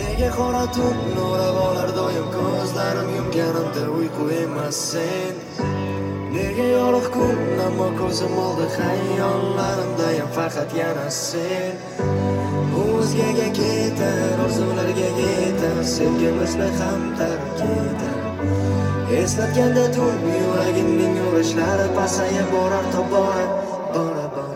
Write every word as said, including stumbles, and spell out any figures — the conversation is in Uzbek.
Nega qora tun nurab olar doim ko'zlarim yumganimda uyqu emas sen. Nega yorug' kun ammo ko'zim oldi xayollarimdayam faqat yana sen. O'zgaga ketar orzularga yetar sevgimizni ham tark etar. Eslatganda tun yuragimning urishlari pasayib borar tobora bora bora.